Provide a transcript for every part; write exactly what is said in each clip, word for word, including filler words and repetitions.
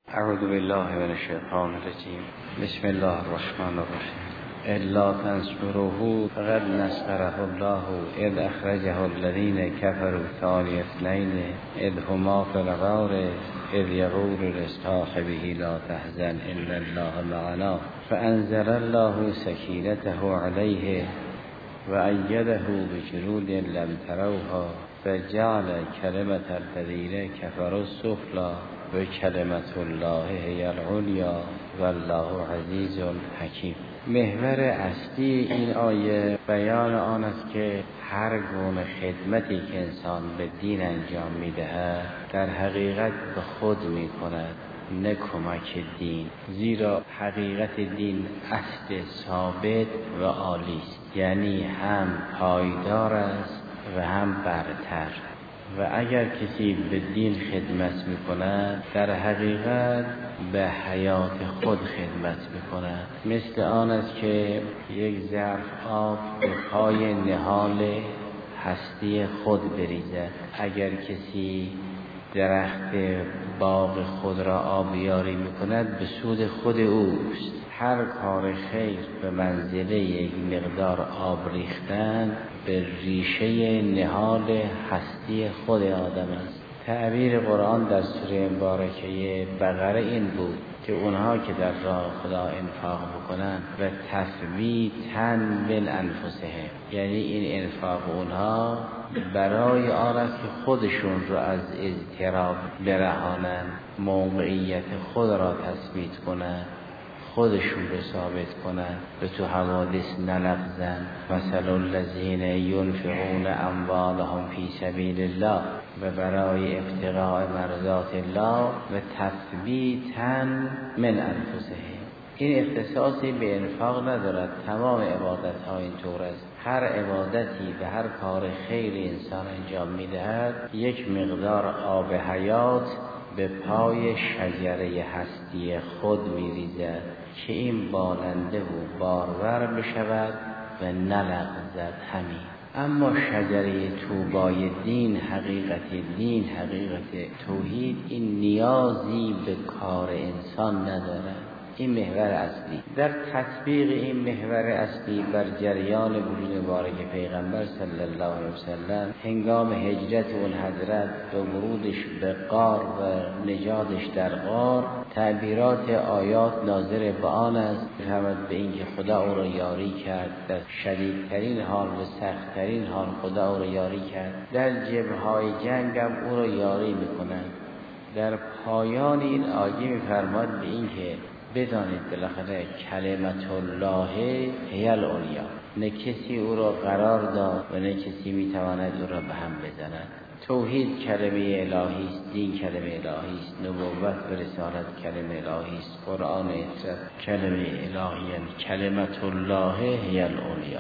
اعوذ بالله من الشیطان الرجیم. بسم الله الرحمن الرحیم. الا تنصروه فقد نصره الله اذ اخرجه الذين كفروا ثاني اثنين اذ هما في الغار اذ يقول لصاحبه لا تحزن ان الله معنا فانزل الله سكينته عليه وأيده بجنود لم تروها فجعل كلمة الذين كفروا السفلى وكلمة الله هي العليا والله عزیز حکیم. محور اصلی این آیه بیان آن است که هر گونه خدمتی که انسان به دین انجام می‌دهد در حقیقت به خود می‌کند، نه کمک دین، زیرا حقیقت دین اصل ثابت و عالی است، یعنی هم پایدار است و هم برتر. و اگر کسی به دین خدمت میکند در حقیقت به حیات خود خدمت میکند. مثل آن است که یک ظرف آب به پای نهال هستی خود بریزد. اگر کسی درخت باغ خود را آبیاری میکند به سود خود اوست. هر کار خیر به منزله یک مقدار آب ریختن به ریشه نهال هستی خود آدم است. تعبیر قرآن در سوره مبارکه بقره این بود که اونها که در راه خدا انفاق بکنن و تثبیتاً من انفسهم، یعنی این انفاق اونها برای آن است که خودشون رو از اضطراب برهانن، موقعیت خود را تثبیت کنن، خودشون رو ثابت کنن، به تو حوادث نلغزن. مثل الذین ينفقون اموالهم فی سبیل الله و برای ابتغاء مرضات الله و تثبیتاً من انفسهم. این اختصاصی به انفاق ندارد، تمام عبادت ها این طور است. هر عبادتی و هر کار خیلی انسان انجام میدهد یک مقدار آب حیات به پای شجره هستی خود میریزد که این بالنده و بارور بشود و نلغزد. همین. اما شجره طوبای دین، حقیقت دین، حقیقت توحید، این نیازی به کار انسان ندارد. این محور اصلی. در تطبیق این محور اصلی بر جریان وجود مبارک پیغمبر صلی الله علیه وسلم هنگام هجرت اون حضرت و ورودش به غار و نجاتش در غار، تعبیرات آیات ناظر به آن است همت به این که خدا او را یاری کرد. در شدیدترین حال و سختترین حال خدا او را یاری کرد. در جبهه‌های جنگ هم او را یاری می‌کند. در پایان این آیه می‌فرماد به این که بدانید بالاخره کلمت الله هی العلیا، نه کسی او را قرار داد و نه کسی میتواند او را به هم بزند. توحید کلمه الهی است، دین کلمه الهی است، نبوت و رسالت کلمه الهی است، قرآن اطرت کلمه الهی است. کلمت الله هی العلیا.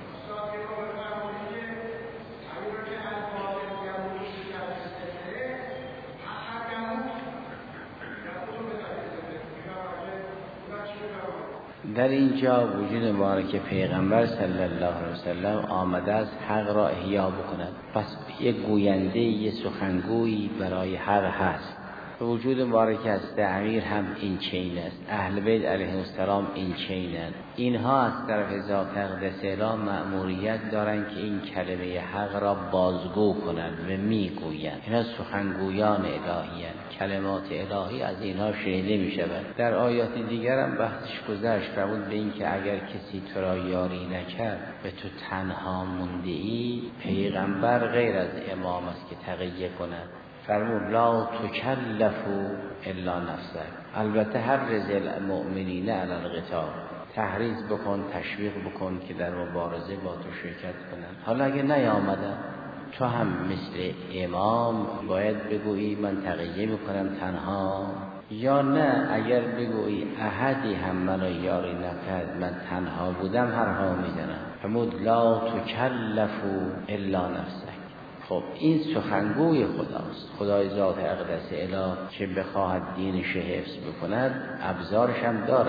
در اینجا وجود مبارک پیغمبر صلی الله علیه وسلم آمده است حق را احیا بکند. پس یک گوینده، یک سخنگویی برای حق هست. وجود مبارک است تعمیر هم این چین است. اهل بیت علیهم السلام این چینند. اینها از طرف ذات اقدس اله مأموریت دارند که این کلمه حق را بازگو کنند و میگویند. اینا سخنگویان الهی‌اند. کلمات الهی از اینها شنیده می شود. در آیات دیگر هم بحثش گذشت فرمود به این که اگر کسی تو را یاری نکرد و تو تنها مونده ای، پیغمبر غیر از امام است که تقیه کند. فرمود لا تکلفوا الا نفسک. البته حرض المؤمنین علی القتال، تحریض بکن، تشویق بکن که در مبارزه با تو شرکت کنند. حالا اگه نیامدن، تو هم مثل امام باید بگویی من تقیه میکنم تنها، یا نه اگر بگویی احدی هم منو یاری نکرد من تنها بودم هرها میزنم. فرمود لا تکلفوا الا نفسک. خب این سخنگوی خداست، خدای ذات اقدس اله که بخواهد دینش حفظ بکند ابزارش هم دارد.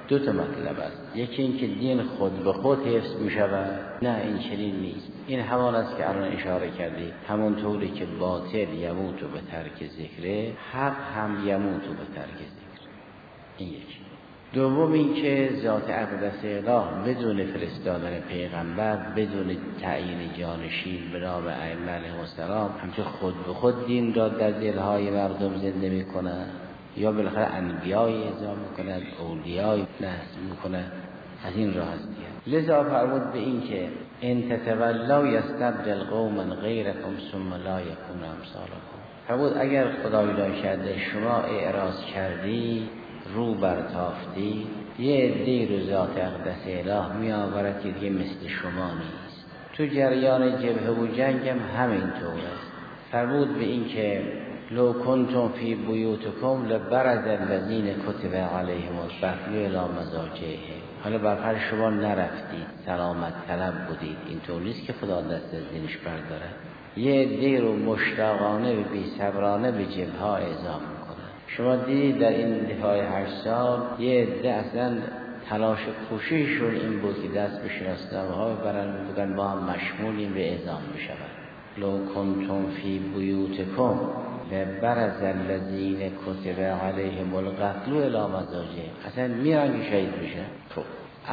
دو تا مطلب است. یکی این که دین خود به خود حفظ می شود، نه این چنین نیست. این همان است که الان اشاره کردی، همون طوری که باطل یموت به ترک ذکره، حق هم یموت به ترک ذکر. این یکی. دوم این که ذات اقدس اله بدون فرستادن پیغمبر، بدون تعیین جانشین به نام ائمه علیهم السلام، همچون خود به خود دین را در دلهای مردم زنده می کند، یا بالاخره انبیای اعزام میکنند، اولیای نحس میکنند، از این راه است. لذا فرمود به این که ان تتولوا یستبدل قوما غیرکم ثم لا یکونوا امثالکم. فرمود اگر خدای را کرده شما اعراض کردی، رو برتافتی، یه عده‌ای رو ذات اقدس اله می آورد که دیگه مثل شما نیست. تو جریان جبهه و جنگ هم همینطور است. فرمود به این که لو کنتم فی بیوتکم لبرز الذین کتب علیهم القتل الی مضاجعهم. حالا برخلاف شما نرفتید، سلامت طلب بودید، اینطور نیست که خدا دست از دینش برداره. یه عده‌ای رو مشتاقانه و بی صبرانه به جبهه اعزام میکنه. شما دیدید در این دفاع هشت سال یه عده اصلا تلاش کوشششون این بود که دست به شناسنامه‌ها ببرن، بگن با هم مشمولیم به اعزام بشود. لو کنتم فی بیوتکم لبرز الذین کتب علیهم القتل الی مضاجعهم. اصلا میرن که شهید بشن. خب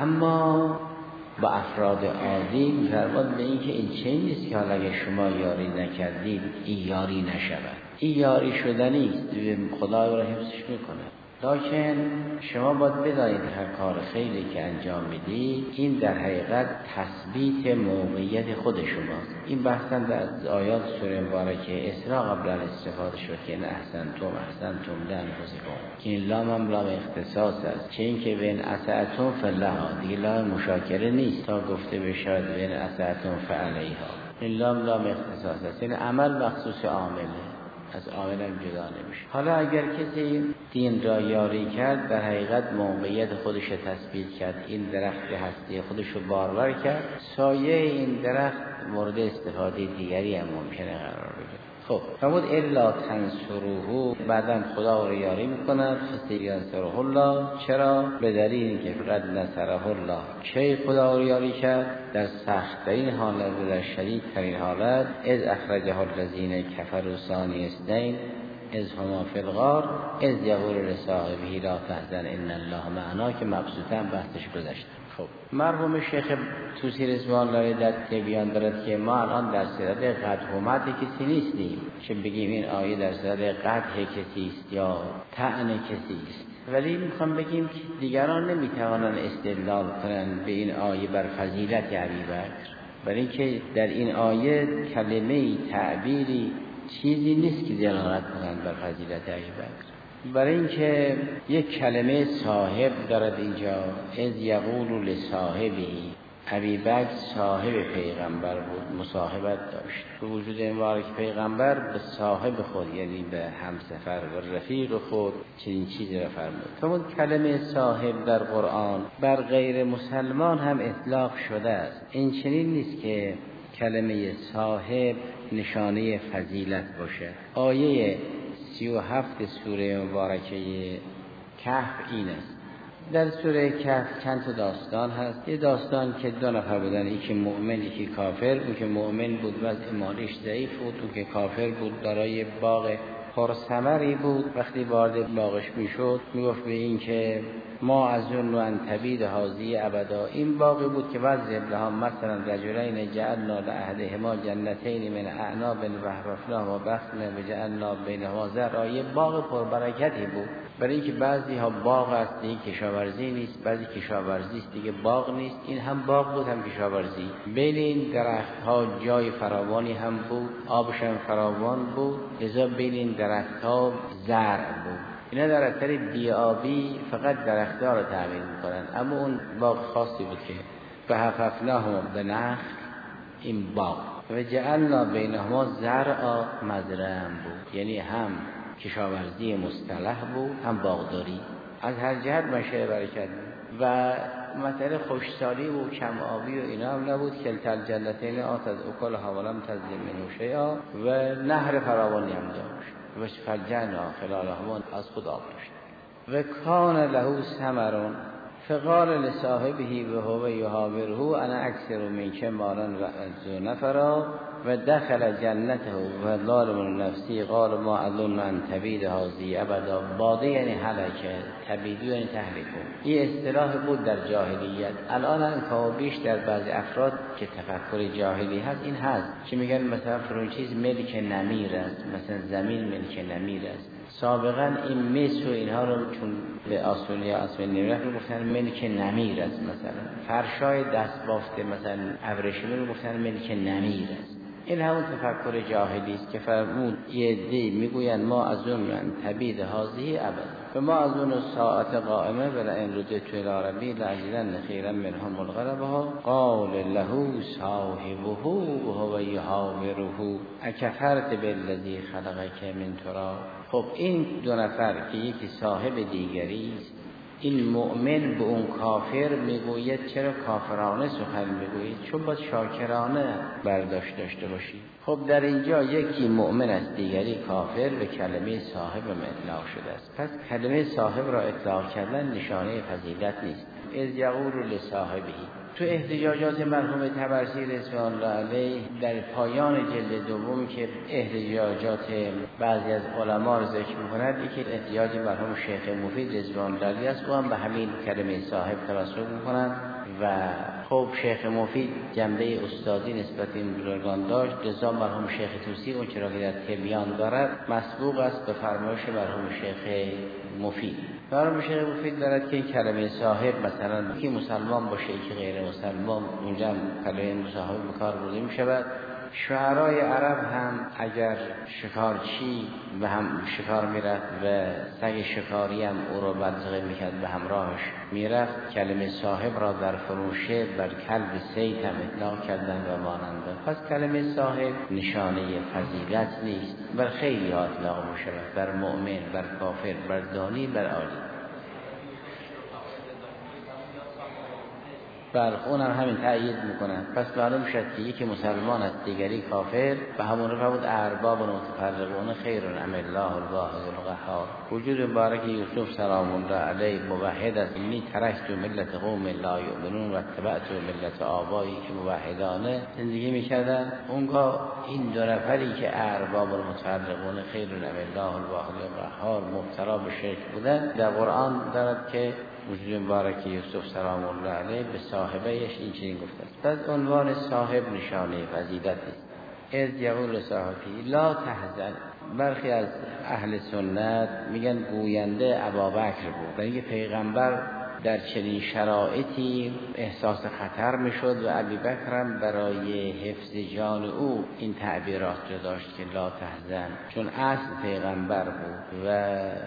اما با افراد عادی می‌فرماد به این که این چه نیست که حالا اگه شما یاری نکردید این یاری نشود. این یاری شدنی است، خدا را حفظش میکنه. لکن شما باید بدانید هر کار خیلی که انجام میدید این در حقیقت تثبیت موقعیت خود شماست. این بحثا در آیات سوره مبارکه اسراء قبل استفاده شد که نه احسنتم احسنتم لانفسکم، که این لام هم لام اختصاص است، چه این که بین اسعتم فلها، دیگه لام مشاکره نیست تا گفته بشود بین اسعتم فعلیها. این لام لام اختصاص است، این عمل مخصوص عامله، از عامل هم جدا نمیشه. حالا اگر کسی دین را یاری کرد، در حقیقت موقعیت خودش را تثبیت کرد، این درخت هستی خودش رو بارور کرد، سایه این درخت مورد استفاده دیگری هم ممکنه قرار بگیره. خب فرمود الا تنصروه، بعدم خدا رو یاری میکند، فسینصره الله. چرا؟ به دلیل اینکه فقط نصره الله، کی خدا رو یاری کرد؟ در سخت ترین حالت و در شدید ترین حالت، اذ اخرجه الذین کفروا ثانی اثنین اذ هما فی الغار اذ یقول لصاحبه لا تحزن ان الله معنا، که مبسوطا بحثش گذشته. خب مرحوم شیخ طوسی رضوان الله در بیان دارد که ما الان در صدد قدحومت کسی نیستیم که بگیم این آیه در صدد قدح کسی است یا طعن کسی است، ولی میخوام بگیم که دیگران نمیتوانند استدلال کنند به این آیه بر فضیلت ابوبکر، برای اینکه در این آیه کلمه تعبیری چیزی نیست که دلالت کنند بر فضیلت ابوبکر. برای اینکه یک کلمه صاحب دارد اینجا، اذ یقول لصاحبه، ابوبکر صاحب پیغمبر بود، مصاحبت داشت. به وجود مبارک پیغمبر به صاحب خود، یعنی به همسفر و رفیق خود چنین چیزی را فرمود. فرمود کلمه صاحب در قرآن بر غیر مسلمان هم اطلاق شده است. این چنین نیست که کلمه صاحب نشانه فضیلت باشه. آیه سی و هفت سوره مبارکه کهف این است. در سوره کهف چند تا داستان هست. یه داستان که دو نفر بودن، یکی مؤمن یکی کافر. اون که مؤمن بود وضع مالیش ضعیف بود، اون که کافر بود دارای باغ پرثمری بود. وقتی وارد باغش میشد میگفت به این که ما از اون ان تبید هذه ابدا، این باغی بود که وضع لها مثلا رجلین جعلنا لأحدهما جنتین من اعناب و حففناهما بخلا وجعلنا بینهما زرعا. یه باغ پربرکتی بود، برای اینکه بعضی ها باغ است دیگه کشاورزی نیست، بعضی کشاورزی است دیگه باغ نیست. این هم باغ بود هم کشاورزی. بین این درخت ها جای فراوانی هم بود، آبش هم فراوان بود، لذا بین این درخت ها زرع بود. اینا در اثر بیابی فقط درخت‌ها رو تعمیر می‌کنن، اما اون باغ خاصی بود که فحففناهما بنخل، این باغ و جعلنا بینهما زرعا مزرعه بود، یعنی هم کشاورزی مصطلح بود هم باغداری. از هر جهت مشه برکت و مسئله خوشسالی و کم آبی و اینا هم نبود. کلتا الجنتین آتت اکلها ولم تظلم منه شیئا و نهر فراوانی هم داشت و فجعلنا خلالهما، از خود آب داشت. و کان له ثمر، فقال لصاحبه و هو یحاوره انا اکثر منک مالا و اعز نفرا و دخل جنته و ظالم نفسی قال ما اظن ان تبید هذه ابدا. باده یعنی هلاکه، تبید یعنی تهلیک. این اصطلاح بود در جاهلیت. الان هم کمابیش در بعضی افراد که تفکر جاهلی هست این هست که میگن مثلا فرون چیز ملک نمیر است، مثلا زمین ملک نمیر است. سابقا این مس و اینها رو چون به آسونیا اسم نمیرفت رو گفتن ملک نمیر است. مثلا فرشای دست بافته مثلا ابریشمی رو گفتن ملک نمیر است. این همون تفکر جاهلی است که فرمود یه دی میگویند ما از اون من تبید هذه ابدا و ما از اون ساعت قائمه ولا ان ردت الى ربی لعجلن خیرا منهم الغربها قال له صاحبه وهو یحاوره اکفرت بالذی خلقک من تراب. خب این دو نفر که یکی صاحب دیگری است، این مؤمن به اون کافر میگوید چرا کافرانه سخن میگوید؟ چون باید شاکرانه برداشت داشته باشی. خب در اینجا یکی مؤمن است دیگری کافر به کلمه صاحب اطلاق شده است. پس کلمه صاحب را اطلاق کردن نشانه فضیلت نیست. از یقول لصاحبه تو احتجاجات مرحوم طبرسی رضوان الله علیه در پایان جلد دوم که احتجاجات بعضی از علما رو ذکر می‌کند، یکی احتجاج مرحوم شیخ مفید رضوان الله علیه است، او هم به همین کلمه صاحب توسل می‌کنند و خب شیخ مفید جنبه استادی نسبت این بزرگان داشت. لذا مرحوم شیخ توسی اون چرا که در تبیان دارد مسبوق است به فرمایش مرحوم شیخ مفید. مرحوم شیخ مفید دارد که این کلمه صاحب مثلا که مسلمان باشه که غیر مسلمان اونجا کلمه صاحب به کار برده می شود. شعرای عرب هم اگر شکارچی به هم شکار میرفت و سگ شکاری هم او رو بدزغه میکرد به همراهش میرفت، کلمه صاحب را در فروشه بر کلب سید هم اطلاق کردن و ماننده. پس کلمه صاحب نشانه فضیلت نیست، بر خیلی ها اطلاق میشود، بر مؤمن، بر کافر، بر دانی، بر عالی. بر اونم همین تأیید میکنن. پس معلوم شد که یکی مسلمان است دیگری کافر و همون رو فرمود ارباب متفرقون خیر ام الله الواحد القهار. وجود مبارک یوسف سلام الله علیه موحد است. اینی ترکت ملت قوم لا یؤمنون و اتبعت ملت آبایی که موحدانه زندگی میکردن. اونگاه این دو نفری که ارباب متفرقون خیر ام الله الواحد القهار مبتلا به شرک بودن، در قرآن دارد که وجود مبارک یوسف سلام الله علیه به صاحبهش این چنین گفته است. پس عنوان صاحب نشانه فضیلت است. از یقول صاحبی لا تحزن. برخی از اهل سنت میگن گوینده ابابکر بود، برای اینکه پیغمبر در چنین شرایطی احساس خطر میشد و ابوبکر هم برای حفظ جان او این تعبیرات رو داشت که لا تحزن، چون اصل پیغمبر بود و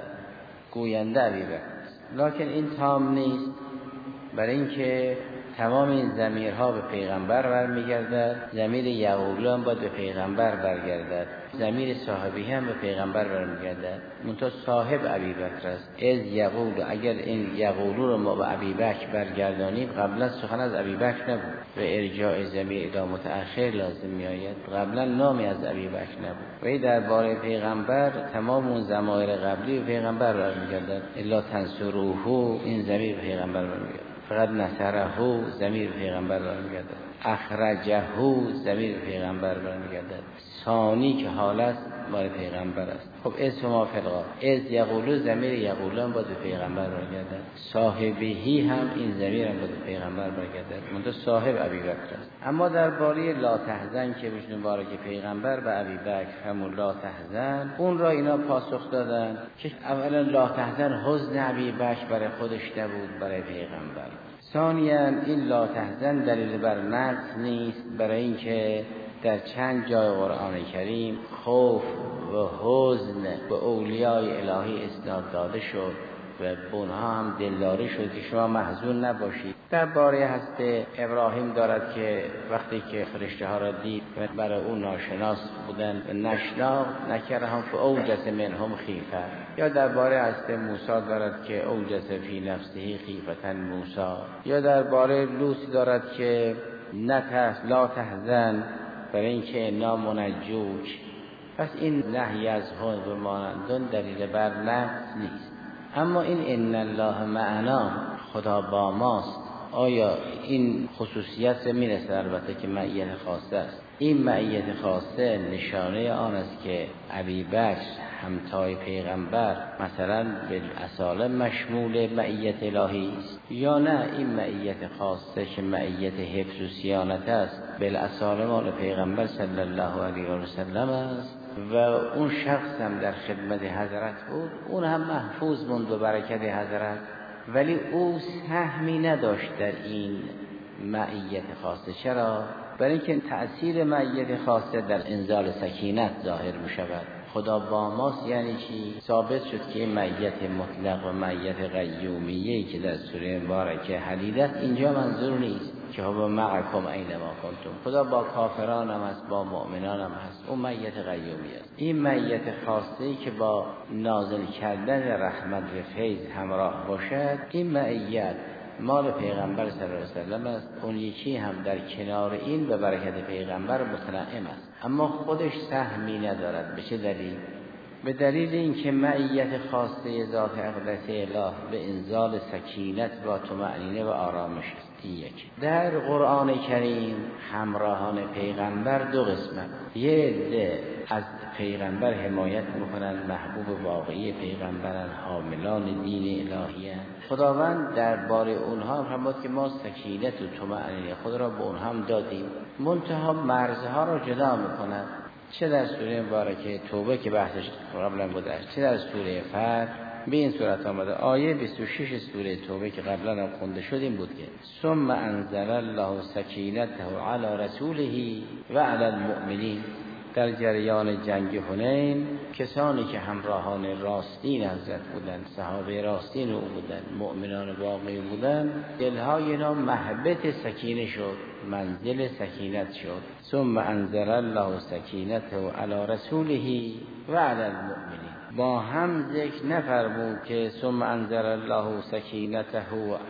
گوینده ابوبکر. لکن این تام نیست، برای اینکه تمام این ضمیرها به پیغمبر برمیگردد. ضمیر یعقوب هم باید به پیغمبر برگردد، ضمیر صاحبی هم به پیغمبر برمیگردد. منتها صاحب ابوبکر است. از یعقوب، اگر این یعقوب رو ما به ابوبکر برگردانیم، قبلا سخن از ابوبکر نبود و ارجاع ضمیر الی متأخر لازم میآید. قبلا نامی از ابوبکر نبود و درباره پیغمبر تمام اون ضمایر قبلی به پیغمبر برمیگردد. الا تنصروه، این ضمیر به پیغمبر برمیگردد. فقط نصره ضمیر پیغمبر برمیگردد. اخرجه ضمیر پیغمبر برمیگردد. ثانی که حال است مال پیغمبر است. خب اسم ما فلقا از یقولو ضمیر یقولو هم باید به پیغمبر برگردد. صاحبهی هم این ضمیر هم باید به پیغمبر برگردد. منتها صاحب ابوبکر است. اما درباره لا تحزن که بهش مبارک پیغمبر به ابوبکر همون لا تحزن، اون را اینا پاسخ دادن که اولا لا تحزن حزن ابوبکر برای خودش نبود، برای پیغمبر. ثانیاً این لا تحزن دلیل بر نقص نیست، برای اینکه در چند جای قرآن کریم خوف و حزن به اولیای الهی اسناد داده شد و به اونها هم دلداری شد که شما محزون نباشید. درباره حضرت ابراهیم دارد که وقتی که فرشته ها را دید و برای اون ناشناس بودن و نشناخت نکرهم فاوجس منهم خیفه. یا درباره حضرت موسی دارد که اوجس فی نفسه خیفة موسی. یا درباره لوط دارد که نتحزن لا تحزن، برای اینکه انا منجوک. پس این نهی از حزن و مانندون دلیل بر نقص نیست. اما این ان الله معنا خدا با ماست. آیا این خصوصیت میرسه؟ البته که معیت خاصه است. این معیت خاصه نشانه آن است که ابوبکر همتای پیغمبر مثلا بالاصاله مشمول معیت الهی است، یا نه این معیت خاصه که معیت حفظ و صیانت است بالاصاله مال پیغمبر صلی الله علیه و سلم است و اون شخص هم در خدمت حضرت بود، اون هم محفوظ موند به برکت حضرت، ولی او سهمی نداشت در این معیت خاصه. چرا؟ برای اینکه تأثیر معیت خاصه در انزال سکینت ظاهر می شود. خدا با ماست یعنی چی؟ ثابت شد که معیت مطلق و معیت قیومیه‌ای که در سوره مبارکه حدید است اینجا منظور نیست که هو معکم اینما کنتم. خدا با کافران هم هست، با مؤمنان هم هست، اون معیت قیومی است. این معیت خاصه‌ای که با نازل کردن رحمت و فیض همراه باشد، این معیت مال پیغمبر صلی الله علیه و سلم است. اون یکی هم در کنار این به برکت پیغمبر متنعم است، اما خودش سهمی ندارد. به چه دلیل؟ به دلیل اینکه معیت خاصه ذات اقدس اله به انزال سکینت و طمأنینه و آرامش است. یک در قرآن کریم همراهان پیغمبر دو قسمت، یه عده از پیغمبر حمایت میکنن، محبوب واقعی پیغمبرن، حاملان دین الهی هستند. خداوند درباره اونها فرمود که ما سکینت و طمأنینه خود را به اونها هم دادیم، منتها مرزها را جدا میکنن، چه در سوره مبارکه توبه که بحثش قبلا بوده، چه در سوره فتح. به این صورت آمده آیه بیست و شش سوره توبه که قبلا هم خونده شد این بود که ثم انزل الله سکینته علی رسوله و علی المؤمنین. در جریان جنگ حنین کسانی که همراهان راستین حضرت بودند، صحابه راستین او بودند، مؤمنان واقعی بودند، دلهای اینا محبت سکینه شد، منزل سکینت شد. ثم انزل الله سکینته علی رسوله و علی المؤمنین. با هم ذکر نفرمود که ثم انزل الله سکینته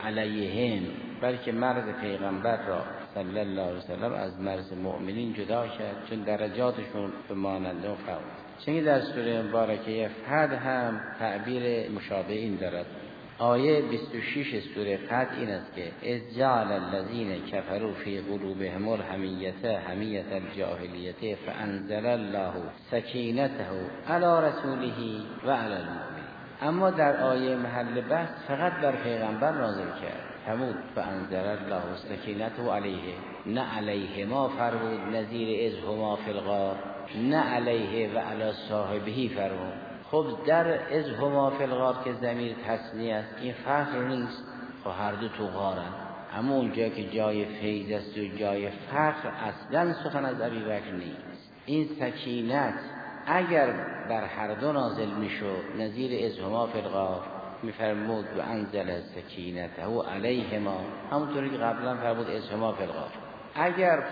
علیهم، بلکه مرز پیغمبر را صلی الله علیه وسلم از مرز مؤمنین جدا کرد، چون درجاتشون به ماننده و فرق. چون در سوره مبارکه فتح هم تعبیر مشابه این دارد. آیه بیست و شش سوره فتح این است که اذ جعل الذین کفروا فی قلوبهم الحمیة حمیة الجاهلیة فانزل الله سکینته علی رسوله و علی المؤمنین. اما در آیه محل بحث فقط بر پیغمبر نازل کرد، فرمود فانزل الله سکینته علیه، نه علیه ما فرمود نظیر اذ هما فی الغار، نه علیه و علی صاحبه فرمود. خب در اذ هما فی الغار که ضمیر تثنیه است، این فخر نیست، خب هر دو تو غارن، اما اونجا که جای فیض است و جای فخر اصلا سخن از ابوبکر نیست. این سکینت اگر بر هر دو نازل میشد نظیر اذ هما فی الغار میفرمود و انزل سکینته علیهما، همونطوری که قبلا فرمود اذ هما فی الغار. اگر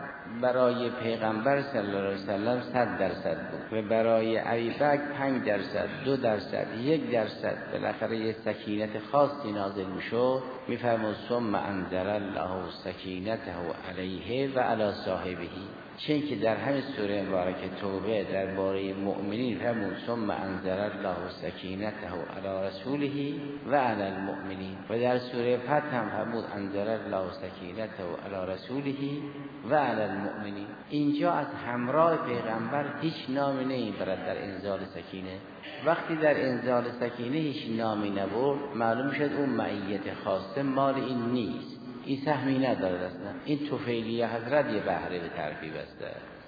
برای پیغمبر صلی الله علیه وسلم صد درصد بود و برای ابوبکر پنج درصد، دو درصد، یک درصد بالاخره یک سکینت خاصی نازل میشد، میفرمود ثم انزل الله سکینته علیه و علی صاحبه. چون که در همین سوره مبارکه توبه درباره مؤمنین فرمود ثم انزل الله سکینته علی رسوله و علی المؤمنین، و در سوره فتح هم فرمود انزل الله سکینته علی رسوله و علی المؤمنین. اینجا از همراه پیغمبر هیچ نامی نمیبرد در انزال سکینه. وقتی در انزال سکینه هیچ نامی نبرد، معلوم شد اون معیت خاصه مال این نیست، این سهمی ندارد اصلا. این طفیلی حضرت یه بهره به ترفیع بسته.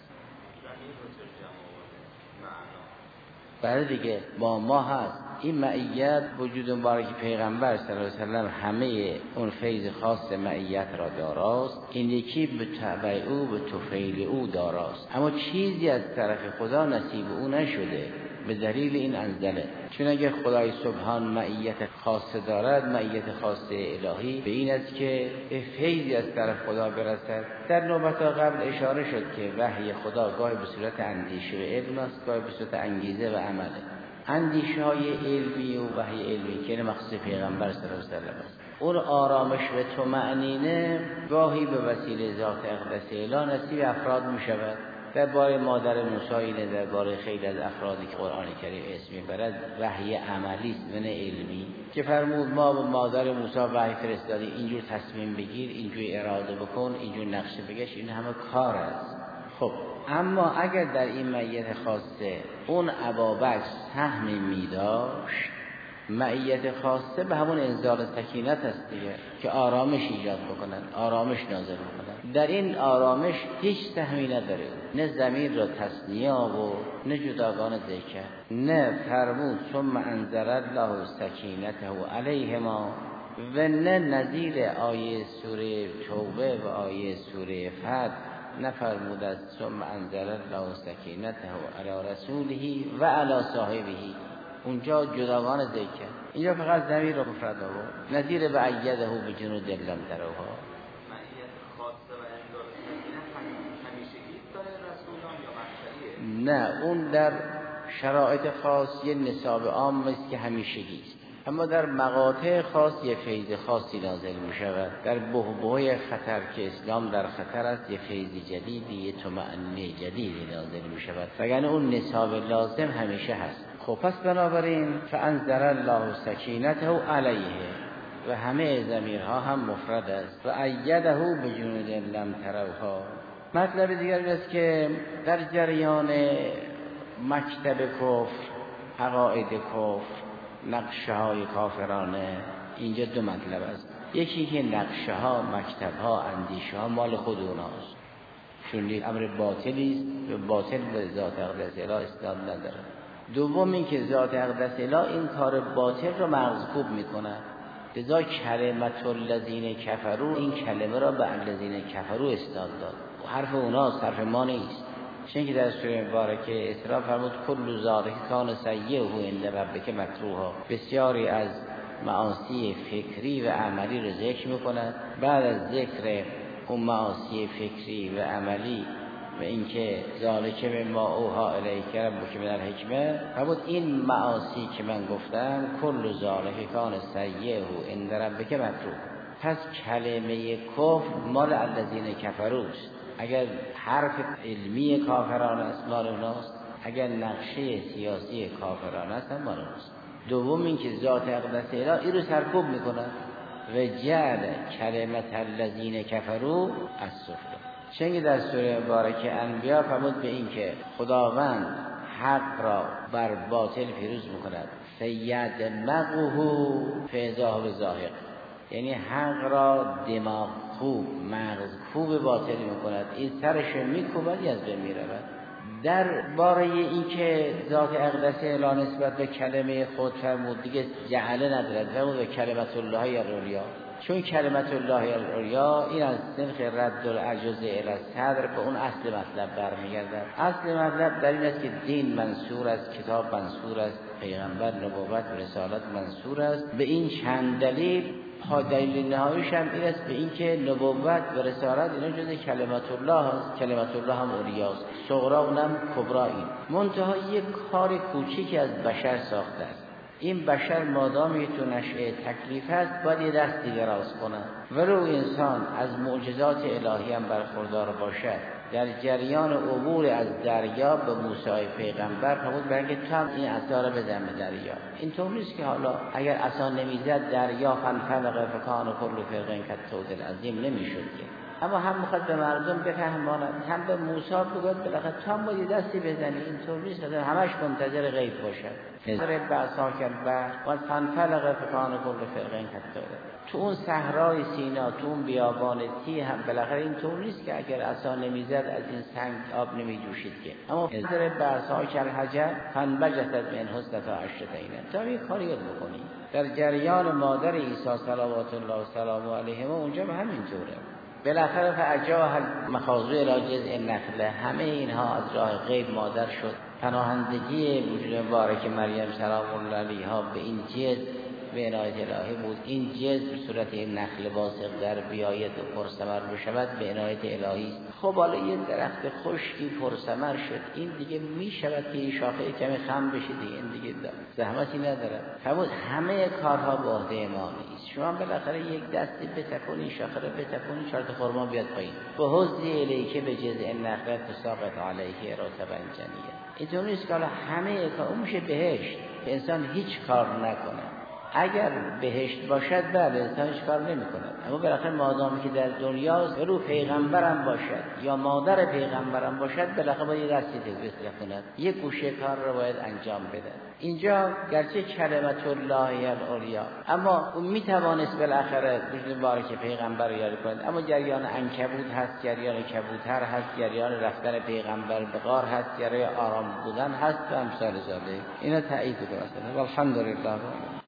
برای دیگه با ما هست این معیت وجود مبارک پیغمبر صلی الله علیه وسلم همه اون فیض خاص معیت را داراست، این یکی به تبع او به طفیل او داراست، اما چیزی از طرف خدا نصیب او نشده به دلیل این انزله. چون اگر خدای سبحان معیت خاصه دارد، معیت خاصه الهی به این است که فیضی از طرف خدا برسد. در نوبت قبل اشاره شد که وحی خدا گاهی به صورت اندیشه و علم است، گاهی به صورت انگیزه و عمله. اندیشه های علمی و وحی علمی که مخصوص پیغمبر صلی الله علیه و است، اون آرامش و طمأنینه گاهی به وسیله ذات اقدس اله نصیب افراد می شود. در باره مادر موسی اینه، در باره خیلی از افرادی که قرآن کریم اسم میبرد وحی عملی است و نه علمی. که فرمود ما به مادر موسی وحی فرستادیم اینجور تصمیم بگیر، اینجور اراده بکن، اینجور نقشه بکش، این همه کار است. خب اما اگر در این معیت خاصه اون ابابکر سهمی می داشت، معیت خاصه به همون انزال سکینت است دیگه، که آرامش ایجاد بکنن، آرامش نازل بکنن. در این آرامش هیچ سهمی نداره، نه ضمیر را تثنیه و نه جداگانه ذکر. نه فرمود ثم انزل الله سکینته علیهما و نه نظیر آیه سوره توبه و آیه سوره فتح نفرمود از ثم انزل الله سکینته علی رسوله و علی صاحبه، اونجا جداگانه ذکر، اینجا فقط ضمیر رو مفرد آورد. نظیر به ایده به جنود لم تروها. معیت خاصه و انزال سکینت همیشگی داره رسولان یا مقصدیه؟ نه، اون در شرایط خاص یه نصاب عام است که همیشگی است، اما در مقاطع خاص یه فیض خاصی نازل می شود. در بحبوح خطر که اسلام در خطر است، یه فیض جدیدی، یه طمأنینه جدیدی نازل می شود، وگرنه اون نصاب لازم همیشه هست. خب پس بنابراین فانزل الله سکینته علیه و همه ضمیرها هم مفرد است و ایده بجنود لم تروها. مطلب دیگر این است که در جریان مکتب کفر، عقاید کفر، نقشه های کافرانه، اینجا دو مطلب است. یکی که نقشه ها، مکتب ها، اندیشه ها مال خود اوناست، چون امر باطلی است و باطل به ذات اقدس اله استعداد نداره. دوم این که ذات اقدس اله این کار باطل رو مغضوب میکنه، لذا کلمت الذین کفروا این کلمه را به الذین کفروا استعداد داد، حرف اوناست، حرف ما نیست. چون که در سوره مبارکه اسراء فرمود کل ذالک کان سیئه عند ربک مکروها، بسیاری از معاصی فکری و عملی رو ذکر میکند. بعد از ذکر اون معاصی فکری و عملی و اینکه ذالک به ما اوها الیک ربک من الحکمه، فرمود این معاصی که من گفتم کل ذالک کان سیئه عند ربک مکروه. پس کلمه کفر مال الذین کفروا است. اگر حرف علمی کافران است مال اوناست، اگر نقشه سیاسی کافران است مال اوناست. دوم این که ذات اقدس اله این رو سرکوب میکنه و جعل کلمت الذین کفروا السفلی. چون در سوره مبارکه انبیا فرمود به این که خداوند حق را بر باطل پیروز میکند، سید مقهو فیضاه به ظاهر، یعنی حق را دماغ خوب، مغز خوب باطل میکند، این سرش میکوبد یا از بین میرود. در باره این که ذات اقدس اله نسبت به کلمه خود فرمود دیگه جعله ندارد، فرمود به کلمت الله العلیا، چون کلمت الله العلیا این از سنخ رد العجز الی الصدر به اون اصل مطلب برمیگردد. اصل مطلب در این است که دین منصور است، کتاب منصور است، پیغمبر، نبوت و رسالت منصور است. به این چند دلیل، ها دلیل نهاییش هم این است به این که نبوت و رسالت اینا جز کلمت الله است، کلمت الله هم اولیاست، صغرا اونم کبرا. این منتها یک کار کوچیکی از بشر ساخته است. این بشر مادامی تو نشأه تکلیف هست باید یه دستی دراز کنه، ولو انسان از معجزات الهی هم برخوردار باشد. در جریان عبور از دریا به موسی پیغمبر فرمود برای تو هم این عصا را بزن به دریا. اینطور نیست که حالا اگر عصا نمیزد دریا فنفلق فکان کل فرق کالطود العظیم نمیشد، اما هم میخواد به مردم بفهماند، هم به موسی بگوید بالاخره تو هم باید دستی بزنی. اینطور نیست که همش منتظر غیب باشد. نظر بعثا کالبحر و فنفلق فکان کل فرق کالطود. تو اون صحرای سینا، تو اون بیابان تی هم بالاخره اینطور نیست که اگر عصا نمیزد از این سنگ آب نمیجوشید که، اما نظر بعثا کالحجر فانبجست من حسنتا عشرتین. تا این کاری بکنی در جریان مادر عیسی صلوات الله و سلامه علیه ما اونجا به همین طوره. بالاخره فاجاها مخاضع راجز النخله، همه اینها از راه غیب مادر شد. پناهندگی وجود مبارک مریم سلام الله علیها به این جز به عنایت الهی بود. این جز به صورت این نخل باسق در بیاید و پرثمر بشود به عنایت الهی است. خب حالا یه درخت خشکی پرثمر شد، این دیگه میشود که این شاخه کمی خم بشه دیگه، این دیگه زحمتی نداره. فرمود همه کارها به عهده ما نیست، شما بالاخره یک دستی بتکونی، شاخه رو بتکونی، چهار تا خرما بیاد پایین. به حوزی الیکه به جزء النخله تساقط علیه رطبا جنیه. اینطور نیست که حالا همه کار اون میشه بهشت، انسان هیچ کار نکنه. اگر بهشت باشد بله انسانش کار نمی کند، اما بالاخره مادامی که در دنیاست رو پیغمبرم باشد یا مادر پیغمبرم باشد بالاخره باید دستی تدریس کند، یک گوشه کار رو باید انجام بده. اینجا گرچه کلمت الله العلیا اما اون می توانست بالاخره بجن باره که پیغمبر رو یاری کند، اما جریان عنکبوت هست، جریان کبوتر هست، جریان رفتن پیغمبر به غار هست، جریان آرام بودن هست و امثال ذالک. اینا تایید کنه. والحمدلله.